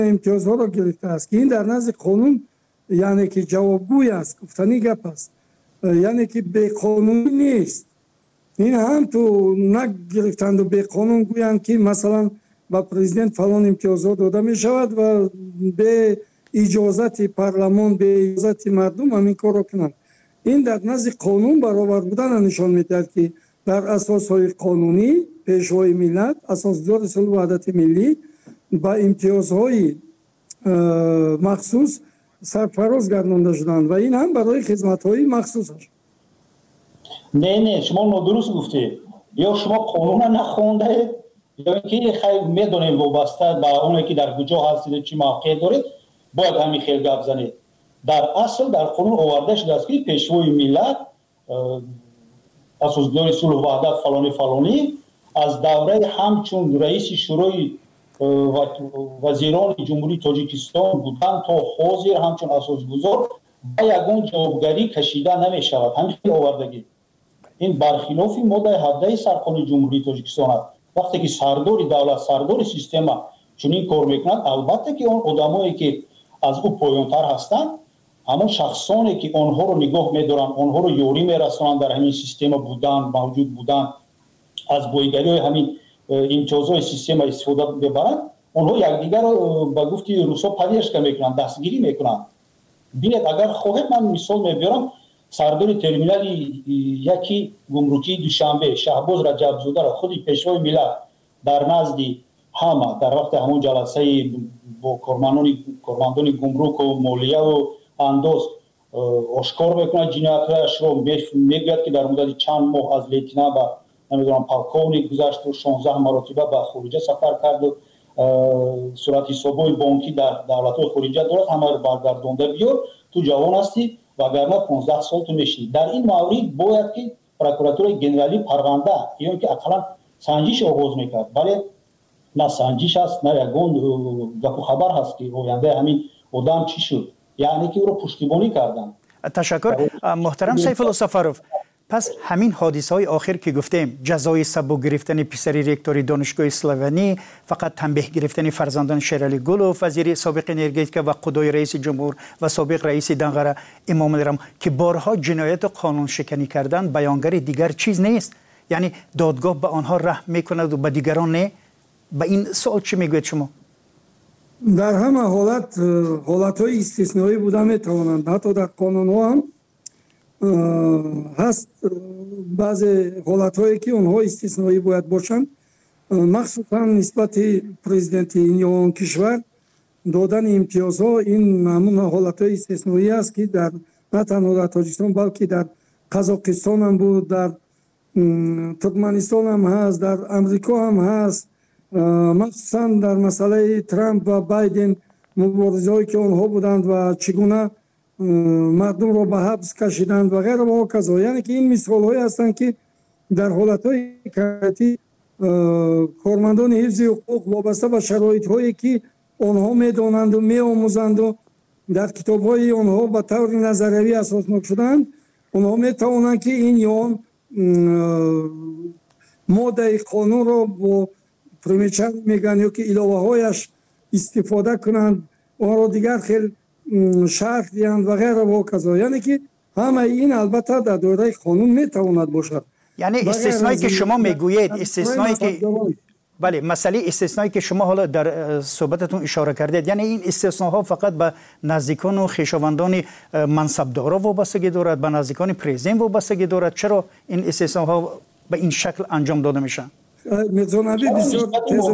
امتیازها را گرفته است که این در نزد قانون یعنی که جوابگوی است، گفتنی گپ است، یعنی که به قانونی نیست. این هم تو نگرفتند و به قانون گویند که مثلا با پرزیدنت فلان امتیازات داده می شود و به اجازت پارلمان، به اجازت مردم همین کار را کنند. این در نزد قانون برابر بودن نشان میدهد که در اساسهای قانونی پیشوای ملت، اساسدار صلح و وحدت ملی با امتیازهای مخصوص سرفراز گردانده شدند و این هم برای خدمت‌های مخصوصش. نه شما ندرست گفتید. یا شما قانون نخوانده یا اینکه خیلی میدونیم وابسته به اونی که در کجا هستید چی موقع دارید باید همین خیلی گپ زنید. در اصل در قانون آورده شده است که پیشوای ملت اساسدار صلح و وحدت فلانی از دوره همچون رئیس شورای وزیران جمهوری تاجیکستان بودن تا حاضر همچون اساسگذار با یگان جوابگری کشیده نمی شود. همین آوردگی این برخلاف ماده 17 سرقانون جمهوری تاجیکستان است. وقتی که سردار دولت، سردار سیستم چنین کار میکنند، البته که اون آدمایی که از او پایانتر هستند همون شخصانی که آنها رو نگاه میدارن، آنها رو یاری میرسونن در همین سیستم بودن، موجود بودن، از بایگری همین امتیازهای سیستم استفاده ببرند، آنها یکدیگر رو به گفتی روسا پدیدش میکنن، دستگیری میکنن. ببینید اگر خواهید من مثال میبرم، سردار ترمینال یکی گمرکی دوشنبه شهباز رجبزاده را خودی پیشوای ملت در نزد همه در وقت همون جلسه با کارمندان گمرک و مالیه و انداز آشکار میکنه جنایت‌هایش رو، میگوید که در مدت چند ماه از لیتنانت به نمیدونم پالکونیک گذشت و 16 مرتبه به خارج سفر کرد و صورت حساب‌های بانکی در دولت‌های خارجی دارد، همه رو برگردونده بیار تو جوان هستی وگرنه 15 سال تو میشی. در این مورد باید که پروکراتور گنرالی پرونده یا که اقلا سنجش آغاز میکرد، ولی نه سنجش است نه یگان گپ و خبر هست که آینده همین آدم چی شد، یعنی که او رو پشتیبانی کردن. تشکر محترم سیف الله سفرов. پس همین حادثه های آخر که گفتیم، جزای سبک گرفتن پسری رکتور دانشگاه اسلوونی، فقط تنبیه گرفتن فرزندان شیرعلی گلوف، وزیر سابق انرژتیک و خدای رئیس جمهور و سابق رئیس دنقره امام الرم که بارها جنایت و قانون شکنی کردن، بیانگر دیگر چیز نیست. یعنی دادگاه به آنها رحم میکند و به دیگران نه. به این سوال چی میگوید شما؟ در همه حالت‌های استثنایی بوده میتوانند، حتی در قانون‌ها هم هست بعضی حالت‌هایی که اونها استثنایی باید باشند، مخصوصا نسبت پرزیدنت این کشور دادن امتیازها. این همون حالت‌های استثنایی است که در نه تنها در تاجیکستان بلکه در قزاقستان هم بود، در ترکمنستان هم هست، در امریکا هم هست. مخصوصا در مسئله ترامپ و بایدن مبارزه‌ای که آنها بودند و چگونه مردم را به حبس کشیدند و غیره و کذا. یعنی که این مثال‌هایی هستند که در حالت‌های کارتی کارمندان حفظ حقوق وابسته به شرایط‌هایی که آنها می‌دانند و می‌آموزند و در کتاب‌های آنها به طور نظریه‌ای اساسناک شدند، آنها می‌توانند که این یا ماده قانون را با پرمیچر میگن یا که علاوه‌هایش استفاده کنند، آن را دیگر خیلی شرح دیند و غیره و کذا. یعنی که همه این البته در دایره قانون میتواند باشد. یعنی استثنایی که شما میگویید، استثنایی که بله، مسئله استثنایی که شما حالا در صحبتتون اشاره کردید، یعنی این استثناها فقط به نزدیکان و خویشاوندان منصبدارا وابستگی دارد، به نزدیکان پرزیدنت وابستگی دارد؟ چرا این استثناها به این شکل انجام داده میشن؟ میتونابی بسیار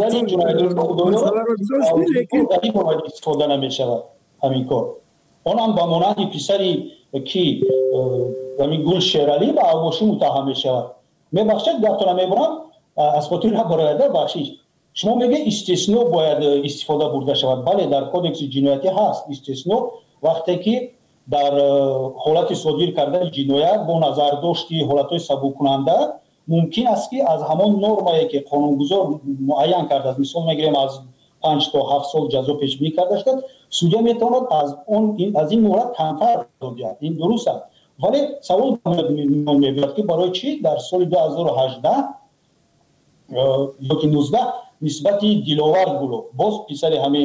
استفاده نمیشود همین کار. اون هم به مانند پسری که همین گل شیرعلی به اواشی متهم میشود. میبخشید گفتم میبرم از خاطر برایده بخشش. شما میگه استثنا باید استفاده برده شود. بله، در کودکس جنایتی هست استثنا وقتی که در حالت صادر کردن جنایت با نظر داشتی حالتهای سبک کننده ممکن است که از همان نرمایی که قانونگذار معین کرده است، مثلا میگیم از 5 تا 7 سال جزا پیش بینی کرده شده، سودیا میتواند از این مورد کمتر بیاد. این درست است، ولی سوال میاد که برای چی در سال 2018 یا که 19 نسبت دلاور گلو باز پسر همین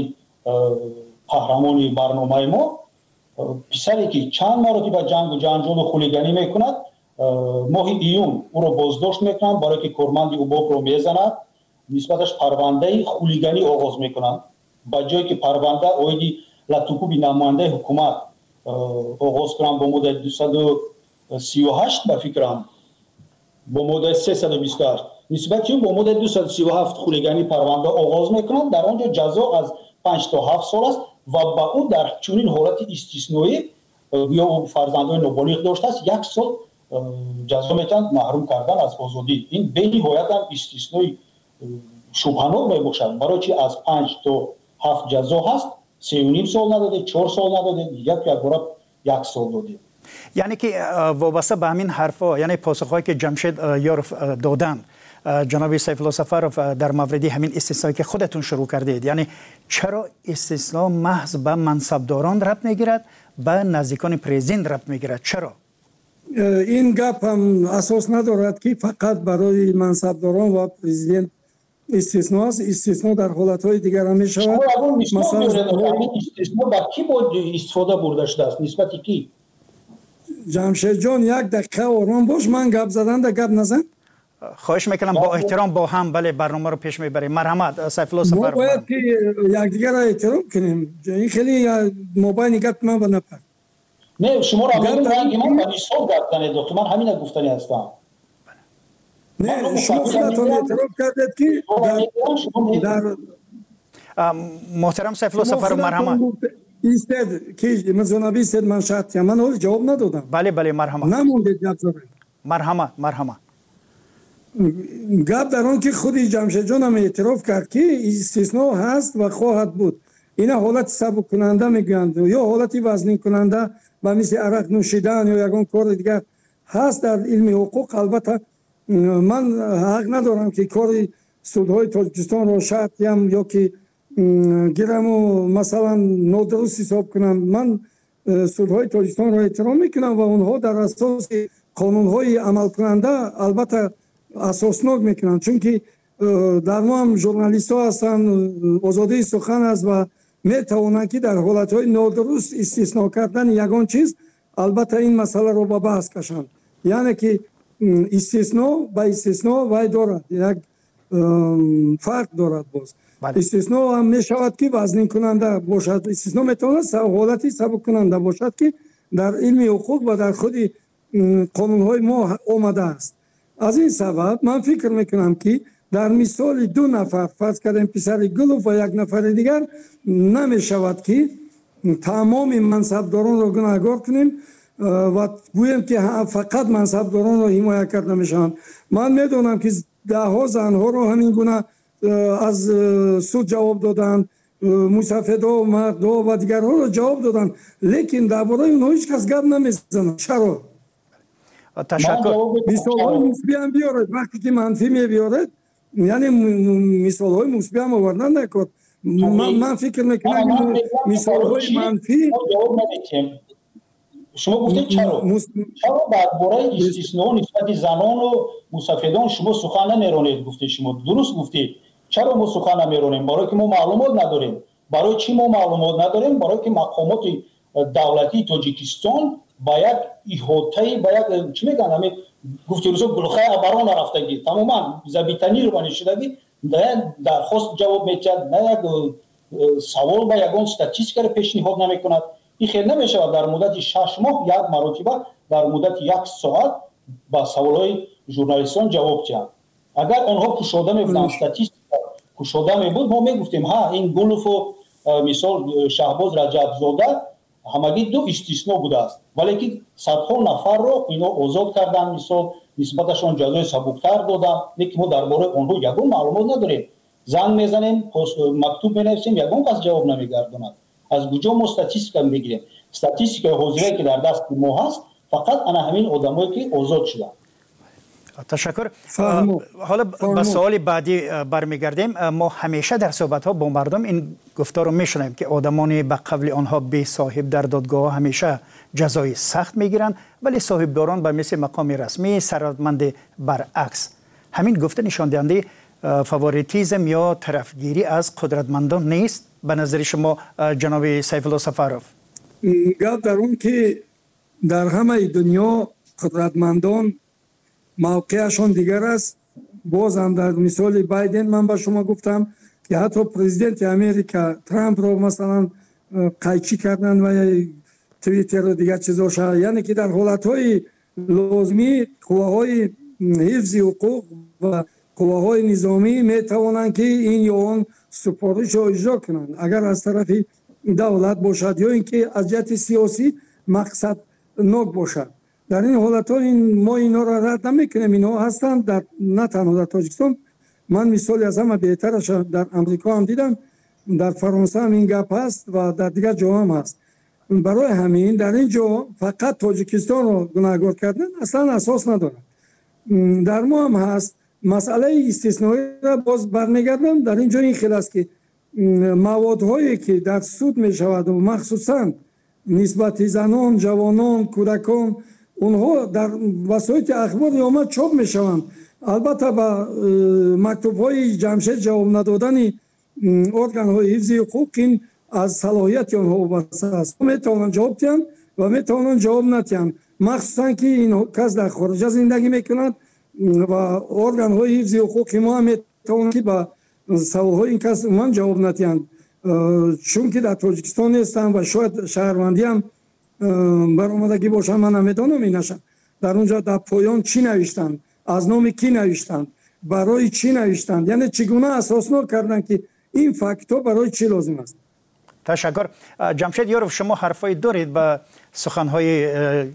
қаҳрамони барномаи мо писаре ки чанд маротиба ҷангу ҷанҷолу хулиганӣ мекунад, моҳи июн ӯро боздошт мекунанд, барое ки корманди убобро мезанад, нисбаташ парвандаи хулиганӣ оғоз мекунанд, ба ҷое ки парванда оиди латукуби намояндаи ҳукумат оғоз кунанд бо моддаи 238 ба фикрам, бо моддаи 328 нисбати ин бо моддаи 237 хулиганӣ парванда оғоз мекунанд. Дар он ҷо ҷазо аз 5 то 7 сол аст ва ба ӯ дар чунин ҳолати истисноӣ ё фарзандони ноболиғ доштааст 1 сол ҷазо метавонад маҳрум кардан аз озодӣ. Ин бениҳоят ҳам истиснои шубҳанок мебошад, барои чи аз 5 то 7 ҷазо ҳаст, 3.5 сол надодед, 4 сол надодед, якбора 1 сол додед. یعنی که وابسته به همین حرفا، یعنی پاسخهایی که جمشید یارف دادن جناب سیف الله سفرов در مورد همین استثنایی که خودتون شروع کردید، یعنی چرا استثنا محض به منصبداران ربط میگیرد، به نزدیکان پرزیدنت ربط میگیرد؟ چرا؟ این گپ هم اساس ندارد که فقط برای منصبداران و پرزیدنت استثنا است. استثنا در حالتهای دیگر هم میشود. مثلا استثنا با کی باید استفاده برده شده است؟ نسبتی کی؟ جمشید جان یک دقیقه آرام باش، من گپ زدن ده گپ نزن. خواهش میکنم با احترام با هم بله برنامه رو پیش میبریم. مرحمت سیف الله سفرov. ما باید که یکدیگر را احترام کنیم. این خیلی موبایل گپ من به نفر. نه شما را میگم رنگ من با نیسان گپ زنید دکتر، من همین گفتنی هستم. نه شما خودتون اعتراف کردید که در محترم سیف الله سفرov مرحمت. ایستد که مزونابی استد من شرط من اول جواب ندادم. بله بله مرحمت. نموندید گپ زدن. مرحمت. گپ در آن که خودی جمشید جان هم اعتراف کرد که استثناء هست و خواهد بود. اینا حالت سبک کننده میگویند یا حالتی وزنین کننده و مثل عرق نوشیدن یا یگان کار دیگر هست در علم حقوق. البته من حق ندارم که کار سودهای تاجیکستان رو شرط یا که گیرم و مثلا نادرست حساب کنم. من سودهای تاجیکستان رو احترام میکنم و اونها در اساس قانونهای عمل کننده البته اساسناک میکنن، چون که در ما هم ژورنالیست ها هستن، آزادی سخن است و میتوانند که در حالت های نادرست استثناء کردن یگان چیز البته این مسئله رو به بحث کشند. یعنی که استثناء با استثناء وای دارد، یک فرق دارد. باز استثناء هم میشود که وزنین کننده باشد، استثناء میتواند حالتی سبک کننده باشد که در علم حقوق و در خود قانون های ما آمده است. از این سبب من فکر میکنم که در مثال 2 نفر فرض کردیم پسر گلوف و یک نفر دیگر نمیشود که تمام منصبداران را گناهکار کنیم و گوییم که فقط منصبداران را حمایت کرده میشوند. من میدونم که ده ها زنها را همین گونه از سود جواب دادن، مصفدا و مردا و دیگرها را جواب دادن، لیکن درباره اونها هیچ کس گپ نمیزنه. چرا؟ تشکر. مثال های مثبت هم بیارد، وقتی که منفی میبیارد یعنی مثال های مثبت هم آوردن نکرد. من فکر میکنم مثال های منفی شما گفتید چرا درباره استثناء نسبت زنان و مصفدان شما سخن نمیرانید؟ گفتید شما درست گفتید. چرا ما سخن نمیرانیم؟ برای که ما معلومات نداریم. برای چی ما معلومات نداریم؟ برای که مقامات دولتی تاجیکستان باید احاطه باید چی میگن همین گفتی روزا گلخه ابران رفتگی تماما زبیتنی رو نشدگی نه درخواست جواب میدهد، نه یک سوال با یگان استاتیستیک پیشنهاد نمیکند. این خیلی نمیشه در مدت 6 ماه یک مرتبه در مدت 1 ساعت با سوالای ژورنالیستان جواب دهند. اگر آنها کشاده میبودن استاتیستیک کشاده میبود ما میگفتیم ها این گلوف و مثال شهباز رجبزاده همگی 2 استثناء بوده است، ولی که صدها نفر رو اینا آزاد کردن، مثال نسبتشون جزای سبکتر دادن، لیکن ما درباره آنها یگان معلومات نداریم. زنگ میزنیم، مکتوب مینویسیم، یگان کس جواب نمیگرداند. از کجا ما استاتیستیک میگیریم؟ استاتیستیک حاضره که در دست ما هست فقط انا همین آدمایی که آزاد شدن. تشکر. حالا به سوال بعدی برمیگردیم. ما همیشه در صحبت ها با مردم این گفتار رو میشنویم که آدمانی به قبل آنها بی صاحب در دادگاه همیشه جزای سخت میگیرند، ولی صاحبداران به مثل مقام رسمی سرمند برعکس. همین گفته نشان دهنده فاوریتیزم یا طرفگیری از قدرتمندان نیست به نظر شما جناب سیف الله سفرов؟ گپ در اون که در همه دنیا قدرتمندان موقعشان دیگر است. باز هم در مثال بایدن من به شما گفتم که حتی پرزیدنت امریکا ترامپ رو مثلا قیچی کردن و توییتر و دیگر چیزا شد. یعنی که در حالتهای لازمی قواهای حفظ حقوق و قواهای نظامی میتوانند که این یا آن سفارش را اجرا کنند اگر از طرف دولت باشد یا اینکه از جهت سیاسی مقصد ناک باشد. در این حالتها ما اینا را رد نمیکنیم. اینا هستند در نه تنها در تاجیکستان. من مثالی از همه بهترش در امریکا هم دیدم، در فرانسه هم این گپ هست و در دیگر جا هم هست. برای همین در اینجا فقط تاجیکستان رو گناهکار کردن اصلا اساس ندارد. در ما هم هست مسئله استثنایی را باز برمیگردم. در اینجا این خیلی است که موادهایی که در سود می شود و مخصوصا نسبت زنان، جوانان، کودکان اونها در وسایل اخبار آمد چاپ می شوند. البته با مکتوب های جمشید جواب ندادن ارگان های حفظ حقوق این از صلاحیت آنها وابسته است. میتوانند جواب دهند و میتوانند جواب ندهند، مخصوصا که این کس در خارج زندگی میکند و ارگان های حفظ حقوق ما میتوانند که با سوال های این کس من جواب ندهند، چون که در تاجیکستان هستند و شاید شهروندی هم برآمدگی باشند. من نمیدانم این نشد در اونجا در پایان چی نوشتند، از نام کی نوشتند، برای چی نوشتند، یعنی چگونه اساسنامه کردند که این فاکتور برای چی لازم است. تشکر. جمشید یاروف، شما حرفای دارید به سخنهای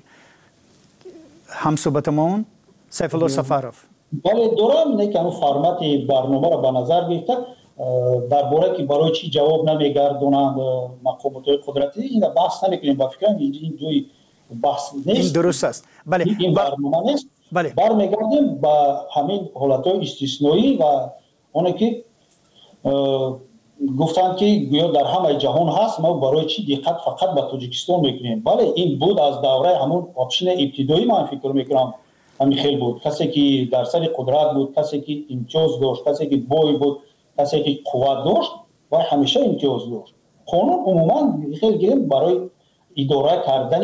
همصحبتمون سیف الله سفرov؟ بله دارم. نه که فرمت برنامه را به نظر گرفته درباره که برای چی جواب نمیگردونند مقامات قدرتی این بحث نمیکنیم. با فکرم این جوی بحث نیست. این درست است. بله این برنامه نیست. بله برمیگردیم با همین حالتهای استثنایی و اون که گفتند که گویا در همه جهان هست، ما برای چی دقت فقط به تاجیکستان میکنیم. بله این بود از دوره همون آپشن ابتدایی. من فکر میکنم همین خیلی بود، کسی که در سر قدرت بود، کسی که امتیاز داشت، کسی که بوی بود، کسی که قوت داشت و همیشه امتیاز داشت. قانون عموما خیلی گرم برای اداره کردن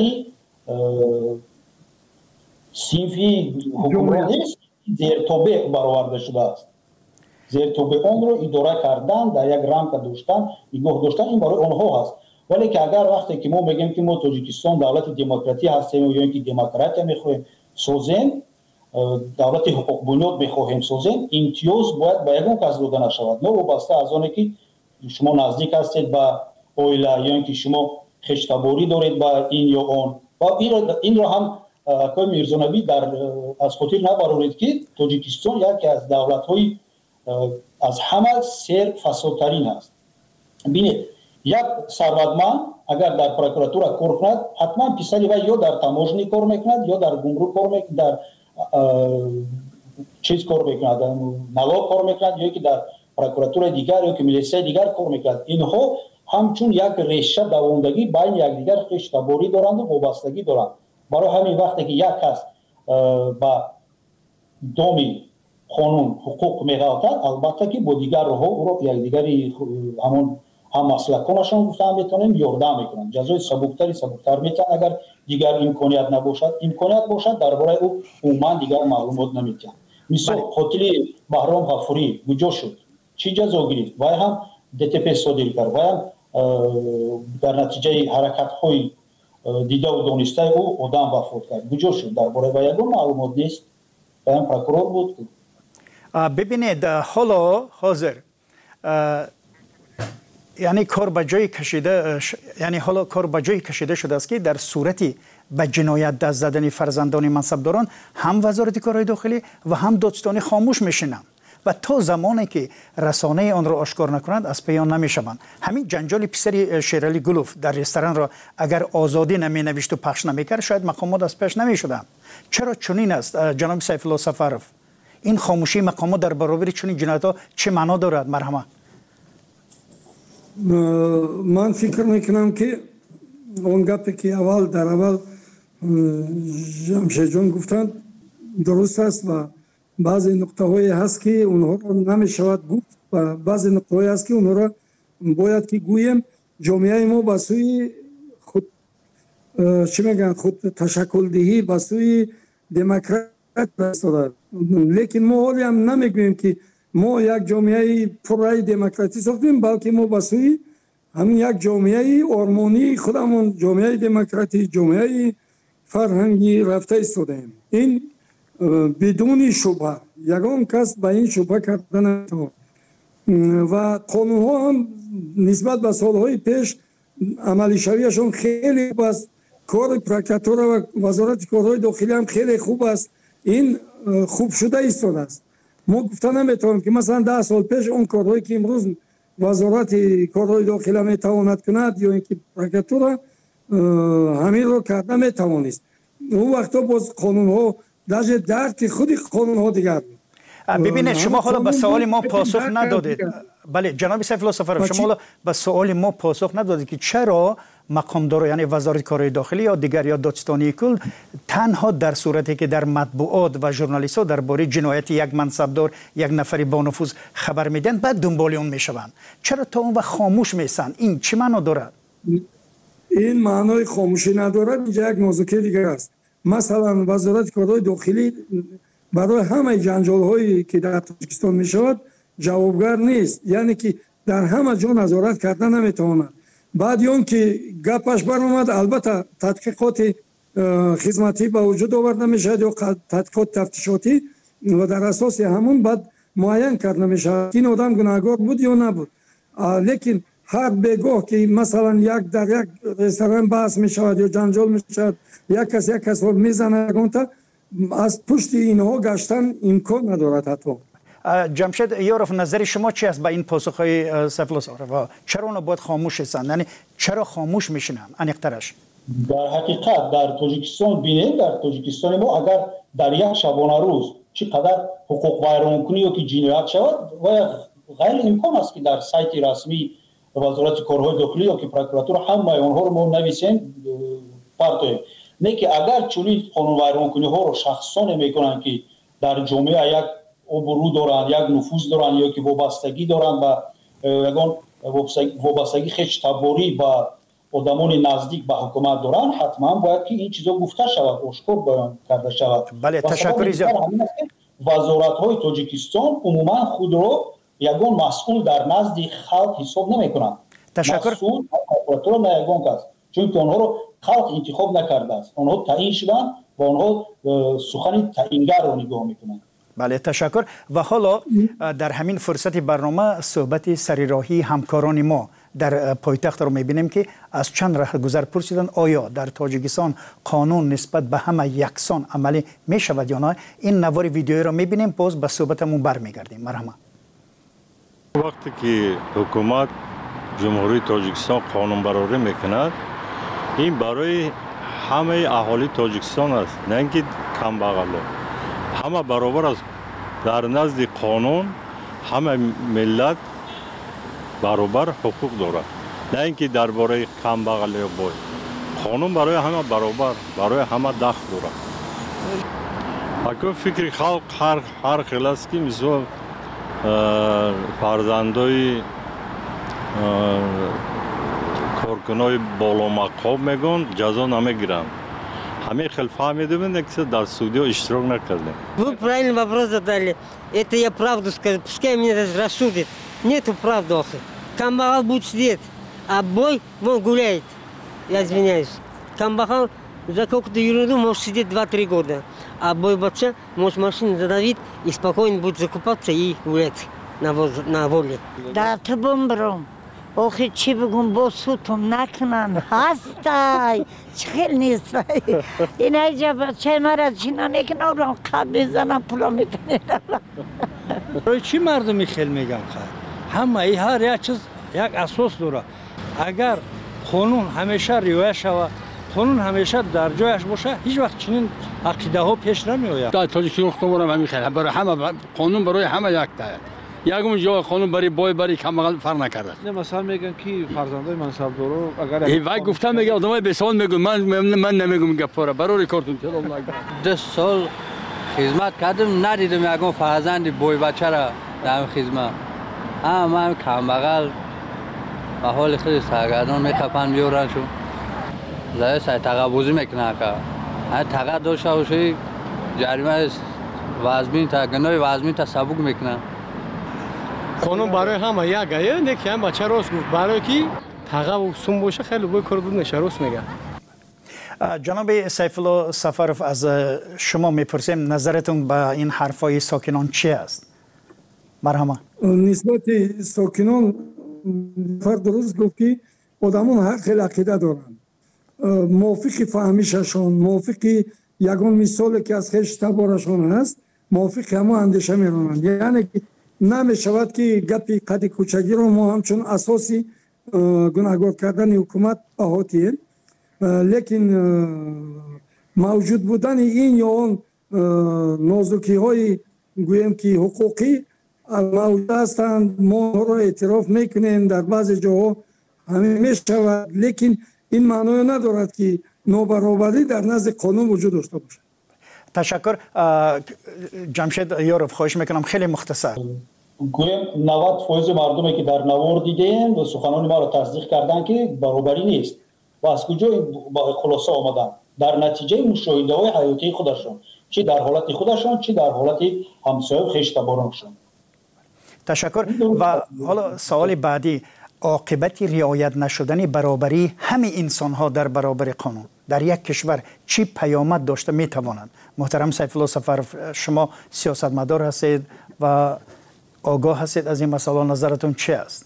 صنفی حکومتی زیرتوبه برآورده شده است. زیرتوبه اون رو اداره کردن، در یک رمق داشتن، نگاه داشتن، این برای اونها هست. ولی که اگر وقتی که ما میگیم که ما تاجیکستان دولت دموکراتی هستیم یا اینکه دموکراتی میخوایم سازیم، دولت حقوق بنیاد میخواهیم سازیم، امتیاز باید به یگان کس داده نشود. نه وابسته از آنه که شما نزدیک هستید به اویلا یا اینکه شما خشتباری دارید با این یا آن. و این را هم آقای میرزانبی در از خاطر نبرید که تاجیکستان یکی از دولت‌های از همه سر فسادترین است. ببینید یک ثروتمند اگر در پروکراتور کار کند، حتما پسری و یا در تاموژنی کار میکند یا در گمرک کار میکند، در چیز کار میکند، در نلاق کار میکند، یا که در پروکراتور دیگر یا که میلیسه دیگر کار میکند. اینها همچون یک ریشه دوامدگی بین یکدیگر خشتباری دارند و وابستگی دارند. برای همین وقتی که یک کس با دامی قانون حقوق میغلطد، البته که با دیگر ها او را یکدیگری همون هم مسلکانشان گفتن میتونیم یاردم میکنن، جزای سبکتر میتونن. اگر دیگر امکانیت نباشد، امکانیت باشد درباره او عموما دیگر معلومات نمیتونن. مثال قاتل بهرام غفوری کجا شد، چی جزا گرفت، و هم DTP صادر کرد و هم در نتیجه حرکت های دیده و دانسته او آدم وفات کرد، کجا شد، درباره و یگان معلومات نیست. و هم پروکرور بود. ببینید حالا حاضر یعنی کار به جای کشیده، یعنی حالا کار به جای کشیده شده است که در صورتی به جنایت دست زدن فرزندان منصبداران هم وزارت کارهای داخلی و هم دادستانی خاموش میشینند و تا زمانی که رسانه آن را آشکار نکنند از پیان نمیشوند. همین جنجال پسر شیرعلی گلوف در رستوران را اگر آزادی نمی نوشت و پخش نمیکرد شاید مقامات از پیش نمیشدند. چرا چنین است جناب سیف الله سفرov؟ این خاموشی مقامات در برابر چنین جنایت‌ها چه معنا دارد؟ مرحمت. من فکر میکنم که اون گپی که در اول جمشید جان گفتند درست است و баъзе нуқтаҳое ҳаст ки онҳоро намешавад гуфт ва баъзе нуқтаҳое ҳаст ки онҳоро бояд ки гӯем. ҷомеаи мо ба сӯи худ чӣ мегӯянд худ ташаккулдиҳӣ ба сӯи демократия истодааст. лекин мо ҳоле ҳам намегӯем ки мо як ҷомеаи пурраи демократӣ сохтем, балки мо ба сӯи ҳамин як ҷомеаи ормонии худамон, ҷомеаи демократӣ, ҷомеаи фарҳангӣ рафта истодаем. ин бидуни шубҳа, ягон кас ба ин шубҳа карда наметавонад. ва қонунҳо ҳам нисбат ба солҳои пеш амалишавияшон хеле хуб аст. кори прокуратура ва вазорати корҳои дохилӣ ҳам хеле хуб аст. ин хуб шуда истодааст. мо гуфта наметавонем ки масалан 10 сол пеш он корҳое ки имрӯз вазорати корҳои дохила метавонад кунад ё ин ки прокуратура ҳаминро карда метавонист. он вақто боз қонунҳо даже дарки худи қонунҳо дигар буд. бибинед шумо ҳоло ба суоли мо посух надодед. бале ҷаноби Сайфулло Сафаров, шумо ҳоло ба суоли мо посух надодед ки чаро мақомдоро яъне вазорати корҳои дохилӣ ё дигар ё додистонии кул танҳо дар сурате ки дар матбуот ва журналистҳо дар бораи ҷинояти як мансабдор, як нафари бонуфуз хабар медиҳанд, баъд дунболи он мешаванд. чаро то он вақт хомӯш месанд? ин чӣ маъно дорад? ин маънои хомӯшӣ надорад. инҷа як нозукии дигар аст. масалан вазорати корҳои дохилӣ барои ҳамаи ҷанҷолҳое ки дар Тоҷикистон мешавад ҷавобгар нест, яъне ки дар ҳама ҷо назорат карда наметавонад. баъди он ки гапаш баромад, албатта тадқиқоти хизматӣ ба вуҷуд оварда мешавад ё тадқиқоти тафтишотӣ ва дар асоси ҳамон баъд муайян карда мешавад ки ин одам гунаҳгор буд ё набуд. лекин ҳар бегоҳ ки масалан як дар як ресторан баҳс мешавад ё ҷанҷол мешавад, як касро мезанад ягонта, аз пушти инҳо гаштан имкон надорад. ҳатто ҷамшед ёров, назари шумо чи аст ба ин посухҳои Сайфулло Сафаров? чаро оно бояд хомӯш ҳастанд, яъне чаро хомӯш мешинанд? аниқтараш дар ҳақиқат дар Тоҷикистон бинед, дар Тоҷикистони мо агар дар як шабона рӯз чӣ қадар ҳуқуқвайронкунӣ ё ки ҷиноят шавад, ғайри имкон аст ки дар сайти расмии вазорати корҳои дохилӣ ё ки прокуратура ҳамаи онҳоро мо нависем партоем. не ки агар чунин қонунвайронкуниҳоро шахсоне мекунанд ки дар ҷомеа як обрӯ доранд, як нуфуз доранд ё ки вобастагӣ доранд ба ягон вобастагӣ хеч таборӣ ба одамони наздик ба ҳукумат доранд, ҳатман бояд ки ин чизо гуфта шавад, ошкор боян карда шавад. бале ташаккури зиёд. вазоратҳои Тоҷикистон умуман худро ягон масъул дар назди халқ ҳисоб намекунанд. ташаккур. масъул прокуратура на ягон кас, чунки онҳоро халқ интихоб накардааст. онҳо таъин шуданд ва онҳо сухани таъингарро нигоҳ мекунанд. бале ташаккур. ва ҳоло дар ҳамин фурсати барнома суҳбати сарироҳии ҳамкорони мо дар пойтахтро мебинем ки аз чанд раҳгузар пурсиданд оё дар Тоҷикистон қонун нисбат ба ҳама яксон амалӣ мешавад ё на. ин навори видеоро мебинем, боз ба суҳбатамон бармегардем. марҳамат. вақте ки ҳукумат ҷумҳурии Тоҷикистон қонунбарорӣ мекунад, ин барои ҳамаи аҳолии Тоҷикистон аст, на ин ки камбағало. ҳама баробар аст дар назди қонун. ҳама миллат баробар ҳуқуқ дорад, на ин ки дар бораи камбағал ё бой. қонун барои ҳама баробар, барои ҳама дахт дорад. акун фикри халқ ҳар хел аст ки мисол фарзандои коркунои боломақом мегон ҷазо намегиранд. Ҳамин хел фаҳмида бинед ки дар судиё иштирок накардем. Вы правильный вопрос задали. Это я правду скажу. Пускай меня даже рассудит. Нету правды. Камбағал будет сидеть, а бой вон гуляет. Я извиняюсь. Камбағал за какую-то ерунду может сидеть 2-3 года. А бой бача может машину задавить и спокойно будет закупаться и гулять на воле. Да, ты бомбром. Ох, и чи бегум бо сутум накнан. Хастай. Чхел нистай. Инай ҷаба чай мара чина некнорам қаб мезанам пула мекунедам. برای چی مردمی خیل میگن خواهد؟ همه ای هر یک چیز یک اساس داره. اگر قانون همیشه رعایت شود، قانون همیشه در جایش باشه، هیچ وقت چنین عقیده ها پیش نمیآید. در تاجیکستان خودمون همین خیلی برای همه قانون برای همه یک تایه. یکم جای قانون برای بای برای کمال فرق نکرده. نه مثلا میگن که فرزندای منصبدارو اگر وای گفتم میگه آدمای به سوال میگن من نمیگم گپ برای کارتون چرا الله 10 سال خدمت کردم ندیدم یکم فرزند بوی بچه را در خدمت من کم بغل به حال خیلی سرگردان میخپن بیارن شو زای سای تقابوزی میکنن که تقا داشته باشی جریمه وزمین تا گناه وزمین تا سبک میکنن قانون برای همه یک گایه نیکی هم بچه راست گفت برای که تقا و سون باشه خیلی بوی کار بود نشه راست میگه. جناب سیف الله سفرов از شما میپرسیم نظرتون به این حرفای ساکنان چی است؟ مرحبا. نسبت ساکنان فرد درست گفت که آدمان هر خیلی عقیده دارن موافق فهمیششان موافق یگان مثالی که از خیش تبارشان هست موافق همه اندیشه میرانند یعنی نمی شود که گپی قد کوچگی رو ما همچون اساسی گناهکار کردن حکومت احاتیم لیکن موجود بودن این یا اون نازکی های گویم که حقوقی موجود هستند ما را اعتراف میکنیم در بعض جاها همین میشود لیکن این معنی ندارد که نابرابری در نزد قانون وجود داشته باشد. تشکر. جمشید یاروف خواهش میکنم خیلی مختصر. گویم 90% مردمی که در نوار دیدیم و سخنان ما را تصدیق کردن که برابری نیست و از کجا با خلاصه آمدن در نتیجه مشاهده های حیاتی خودشون چی در حالت خودشون چی در حالت همسایه خیش تبارانشون. تشکر. و حالا سوال بعدی عاقبت رعایت نشدن برابری همه انسان ها در برابر قانون در یک کشور چی پیامد داشته میتوانند؟ محترم سیف الله سفرov شما سیاستمدار هستید و آگاه هستید از این مسئله نظرتون چی است؟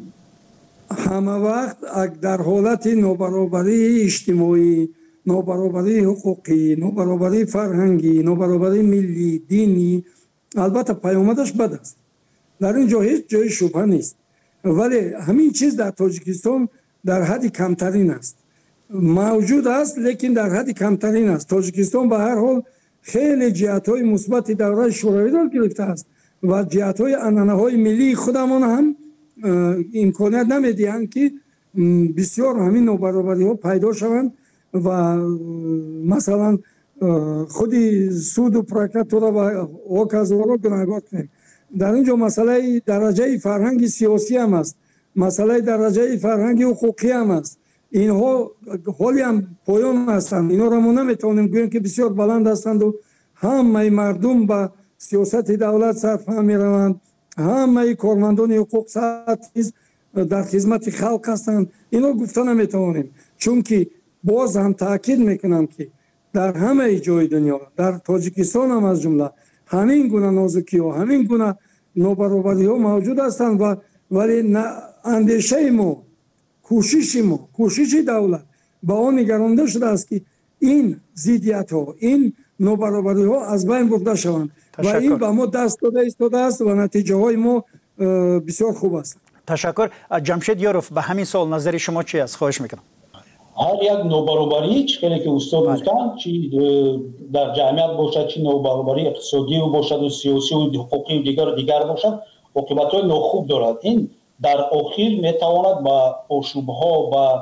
همه وقت در حالت نابرابری اجتماعی نابرابری حقوقی نابرابری فرهنگی نابرابری ملی دینی البته پیامدش بد است در این جا هیچ جای شبهه نیست ولی همین چیز در تاجیکستان در حد کمترین است موجود است لیکن در حد کمترین است. تاجیکستان به هر حال خیلی جهت‌های مثبت دوره شوروی را گرفته است و جهت‌های عنعنه‌های ملی خودمان هم امکانیت نمیدهند که بسیار همین نابرابری‌ها پیدا شوند و مثلا خودی سود و پراکت را و اوکازو را گناهکار کنیم. در اینجا مسئله درجه فرهنگ سیاسی هم است مسئله درجه فرهنگ حقوقی هم است اینها حالی هم پایان هستند اینا را ما نمیتونیم گوییم که بسیار بلند هستند و همه مردم به سیاست دولت سرفهم میروند همه کارمندان حقوق در خدمت خلق هستند اینا گفته نمیتونیم چون که باز هم تاکید میکنم که در همه جای دنیا در تاجیکستان هم از جمله همین گونه نازکی ها همین گونه نابرابری ها موجود هستند و ولی اندیشه ما کوشش دولت با آن نگرانده شده است که این ضدیت ها این نابرابری ها از بین برده شوند و این به ما دست داده ایستاده است و نتیجه های ما بسیار خوب است. تشکر. جمشید یاروف به همین سوال نظر شما چی است؟ خواهش میکنم. هر یک نابرابری چیزی که استاد گفتن چی در جامعه باشد چی نابرابری اقتصادی و باشد و سیاسی و حقوقی و دیگر باشد عاقبت‌های ناخوب دارد. این در آخر میتواند با آشوب‌ها و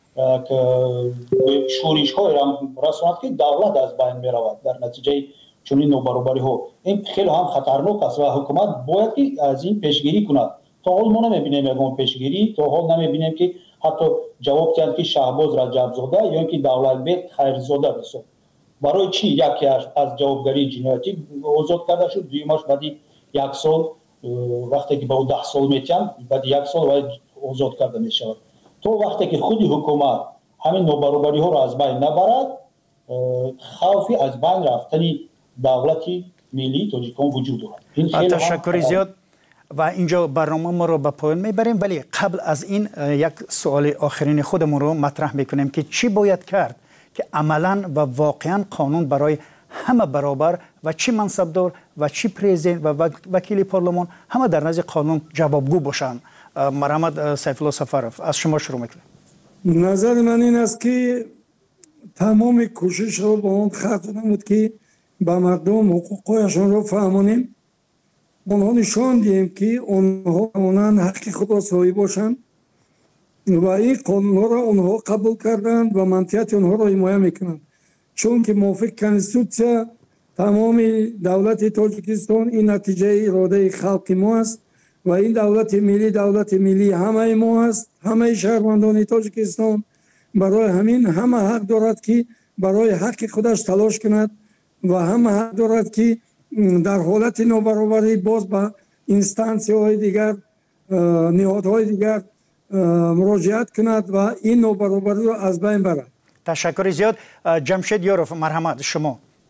شورش‌های رساند که دولت از بین میرود در نتیجه چنین نابرابری‌ها. این خیلی هم خطرناک است و حکومت باید که از این پیشگیری کند. تا حال ما نمی‌بینیم یگان پیشگیری تا حال نمی‌بینیم که حتی جواب دهند که شهباز رجب‌زاده یا اینکه دولتبek خیرزاده بسید برای چی یکی از جوابگری جنایتی آزاد کرده شد دویمش بعدی یک سال وقتی که با 10 سال میتیند بعد یک سال باید آزاد کرده میشود تو وقتی که خودی حکومت همین نابرابری ها را از بین نبرد خوفی از بین رفتن دولتی ملی تاجیکستان وجود دارد. تشکر زیاد و اینجا برنامه ما رو به پایان میبریم ولی قبل از این یک سوال آخرین خودمون رو مطرح میکنیم که چی باید کرد که عملاً و واقعاً قانون برای همه برابر و چی منصبدار و چی پرزیدنت و وکیل پارلمان همه در نزد قانون جوابگو باشن. مرحمت سیف الله سفرov از شما شروع میکنیم. نظر من این است که تمام کوشش رو با اون خط نمود که با مردم حقوقشون رو فهمونیم اونها نشان دیم که اونها حق خود را صاحب باشند و این قانون ها را اونها قبول کردند و منطقیت اونها را حمایت میکنند چون که موافق کنستیتوسیا тамоми давлати Тоҷикистон ин натиҷаи иродаи халқи мо аст ва ин давлати миллӣ ҳамаи мо аст, ҳамаи шаҳрвандони Тоҷикистон. барои ҳамин ҳама ҳақ дорад ки барои ҳаққи худаш талош кунад ва ҳама ҳақ дорад ки дар ҳолати нобаробарӣ боз ба инстансияҳои дигар, ниҳодҳои дигар муроҷиат кунад ва ин нобаробариро аз байн барад. ташаккури зиёд. ҷамшед Ёров, марҳамат шумо.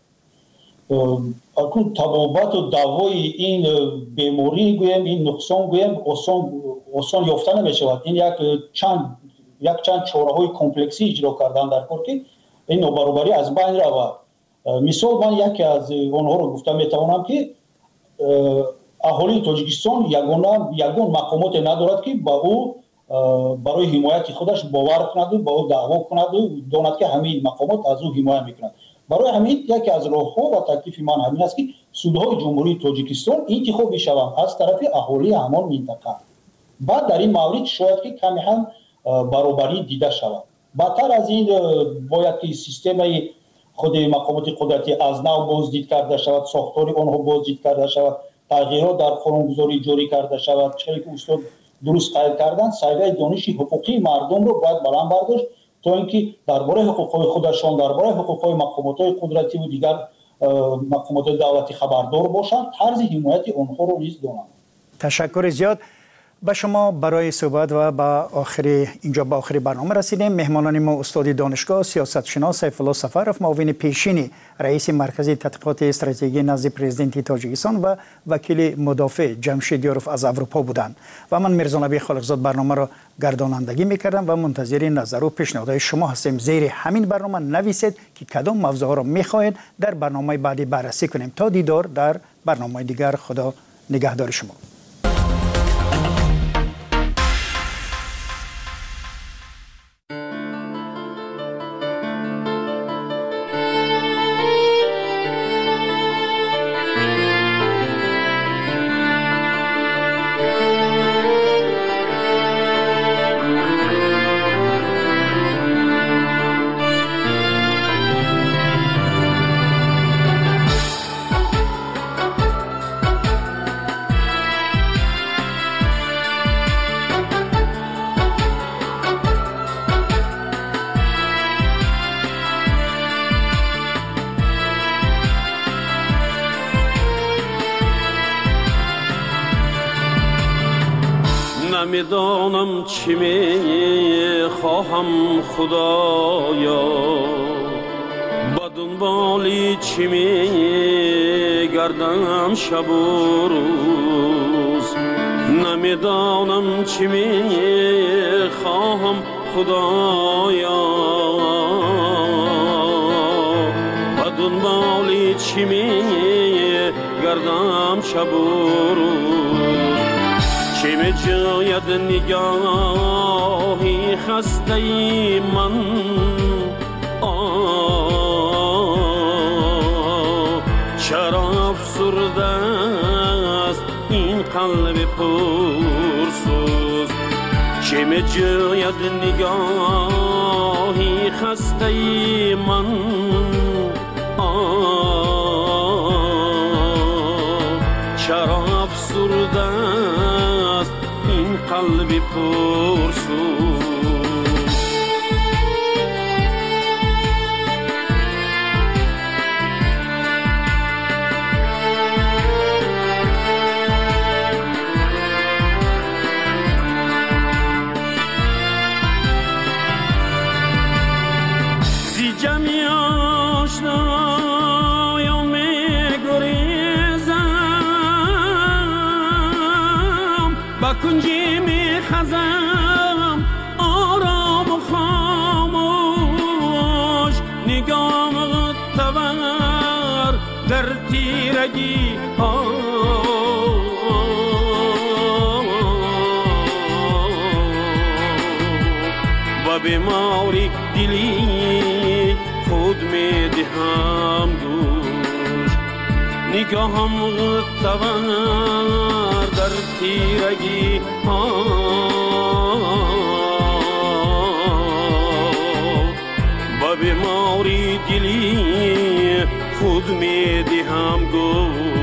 акун табобату давои ин беморӣ гӯем, ин нуқсон гӯем осон ёфта намешавад. ин як чанд чораҳои комплексӣ иҷро кардан дар кор ки ин нобаробарӣ аз байн равад. мисол ман яке аз онҳоро гуфта метавонам ки аҳолии Тоҷикистон ягон мақомоте надорад ки ба ӯ барои ҳимояти худаш бовар кунаду ба ӯ даъво кунаду донад ки ҳамин мақомот аз ӯ ҳимоя мекунад. барои ҳамин яке аз роҳҳо ва таклифи ман ҳамин аст ки судҳои ҷумҳурии Тоҷикистон интихоб мешаванд аз тарафи аҳолии ҳамон минтақа. баъд дар ин маврид шояд ки каме ҳам баробарӣ дида шавад. бадтар аз ин бояд ки системаи худи мақомоти қудратӣ аз нав боздид карда шавад, сохтори онҳо боздид карда шавад, тағйирот дар қонунгузорӣ ҷорӣ карда шавад. чиқаре ки устод дуруст қайд кардан, савияи дониши ҳуқуқии мардумро бояд баланд бардошт то ин ки дар бораи ҳуқуқҳои худашон, дар бораи ҳуқуқҳои мақомотҳои қудративу дигар мақомотҳои давлатӣ хабардор бошанд, тарзи ҳимояти онҳоро низ донанд. ташаккури зиёд ба шумо барои суҳбат ва инҷо ба охири барнома расидем. меҳмонони мо устоди донишгоҳ, сиёсатшинос Сайфулло Сафаров, муовини пешини раиси маркази тадқиқоти стратегия назди президенти Тоҷикистон ва вакили мудофиъ Ҷамшед Ёров аз Аврупо буданд. ва ман Мирзонабӣ Холиқзод барномаро гардонандагӣ мекардам ва мунтазири назару пешниҳодҳои шумо ҳастем. зери ҳамин барнома нависед ки кадом мавзӯъҳоро мехоҳед дар барномаи баъдӣ баррасӣ кунем. то дидор дар барномаи дигар. худо нигаҳдори шумо. نمیدانم چی میخواهم خدایا، با دنبالی چی میگردم شب و روز. نمیدانم چی میخواهم خدایا، با دنبالی چی میگردم شب و روز. چه می جاید نگاهی خسته من، چرا افسرده است این قلب پرسوز. چه می جاید نگاهی خسته من، چرا افسرده قلبی پرسوز. زی جمعی آشنایان می‌گریزم، با کنجی خزم آرام و خاموش. نگام تور در تیرگی و بیماری دلی خود می دهم دوش. نگاهم تور در تیرگی با بیماری دلی خود میدهم گفت